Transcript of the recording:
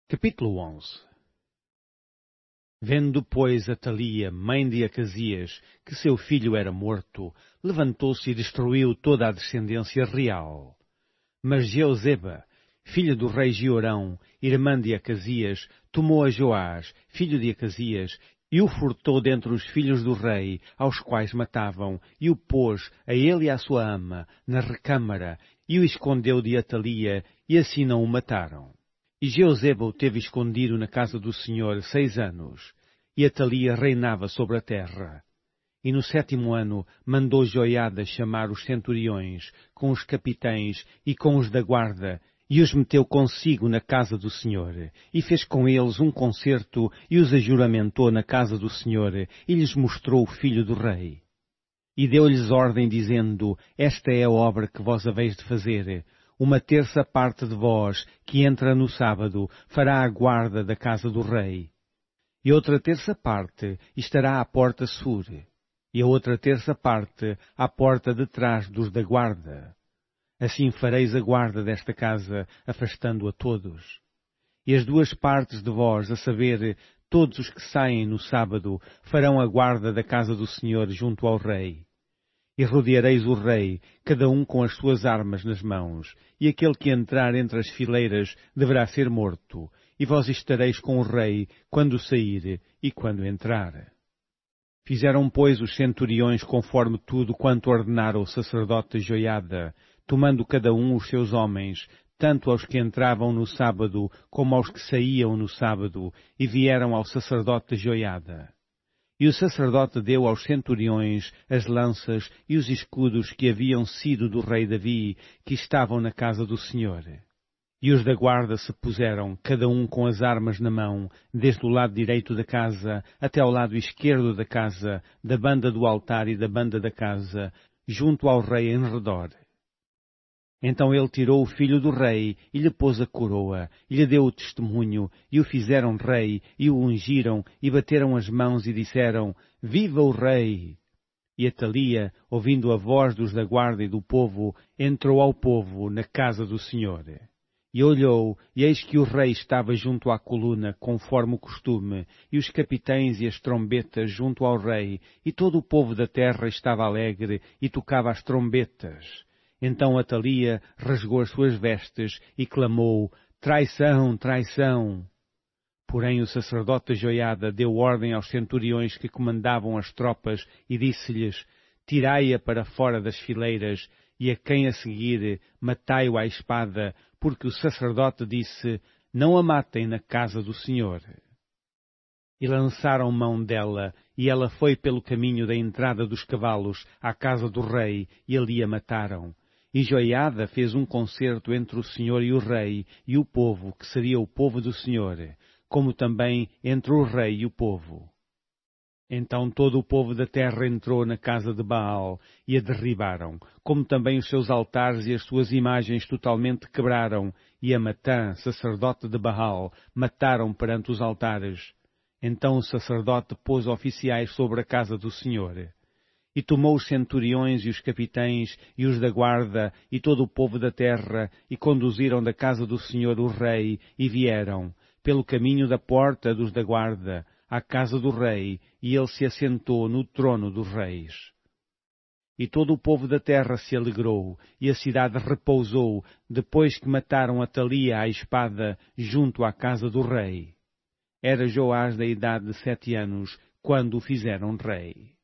Capítulo 11. Vendo, pois, Atalia, mãe de Acasias, que seu filho era morto, levantou-se e destruiu toda a descendência real. Mas Jeozeba, filha do rei Jeorão, irmã de Acasias, tomou a Joás, filho de Acasias, e o furtou dentre os filhos do rei, aos quais matavam, e o pôs, a ele e à sua ama, na recâmara, e o escondeu de Atalia, e assim não o mataram. E Jeozeba o teve escondido na casa do Senhor 6 anos, e Atalia reinava sobre a terra. E no 7º ano mandou Joiada chamar os centuriões, com os capitães e com os da guarda, e os meteu consigo na casa do Senhor, e fez com eles um concerto, e os ajuramentou na casa do Senhor, e lhes mostrou o filho do rei. E deu-lhes ordem, dizendo: Esta é a obra que vós haveis de fazer. 1/3 parte de vós, que entra no sábado, fará a guarda da casa do rei. E outra 1/3 parte estará à porta sul, e a outra 1/3 parte à porta de trás dos da guarda. Assim fareis a guarda desta casa, afastando a todos. E as 2 partes de vós, a saber, todos os que saem no sábado, farão a guarda da casa do Senhor junto ao rei. E rodeareis o rei, cada um com as suas armas nas mãos, e aquele que entrar entre as fileiras deverá ser morto, e vós estareis com o rei quando sair e quando entrar. Fizeram, pois, os centuriões conforme tudo quanto ordenara o sacerdote Joiada, tomando cada um os seus homens, tanto aos que entravam no sábado como aos que saíam no sábado, e vieram ao sacerdote Joiada. E o sacerdote deu aos centuriões as lanças e os escudos que haviam sido do rei Davi, que estavam na casa do Senhor. E os da guarda se puseram, cada um com as armas na mão, desde o lado direito da casa até ao lado esquerdo da casa, da banda do altar e da banda da casa, junto ao rei em redor. Então ele tirou o filho do rei, e lhe pôs a coroa, e lhe deu o testemunho, e o fizeram rei, e o ungiram, e bateram as mãos, e disseram: Viva o rei! E Atalia, ouvindo a voz dos da guarda e do povo, entrou ao povo na casa do Senhor. E olhou, e eis que o rei estava junto à coluna, conforme o costume, e os capitães e as trombetas junto ao rei, e todo o povo da terra estava alegre, e tocava as trombetas. Então Atalia rasgou as suas vestes e clamou: Traição, traição! Porém o sacerdote Joiada deu ordem aos centuriões que comandavam as tropas e disse-lhes: Tirai-a para fora das fileiras, e a quem a seguir matai-o à espada, porque o sacerdote disse: Não a matem na casa do Senhor. E lançaram mão dela, e ela foi pelo caminho da entrada dos cavalos à casa do rei, e ali a mataram. E Joiada fez um concerto entre o Senhor e o rei, e o povo, que seria o povo do Senhor, como também entre o rei e o povo. Então todo o povo da terra entrou na casa de Baal, e a derribaram, como também os seus altares e as suas imagens totalmente quebraram, e a Matã, sacerdote de Baal, mataram perante os altares. Então o sacerdote pôs oficiais sobre a casa do Senhor. E tomou os centuriões e os capitães e os da guarda e todo o povo da terra e conduziram da casa do Senhor o rei e vieram, pelo caminho da porta dos da guarda, à casa do rei, e ele se assentou no trono dos reis. E todo o povo da terra se alegrou, e a cidade repousou, depois que mataram Atalia à espada junto à casa do rei. Era Joás da idade de 7 anos, quando o fizeram rei.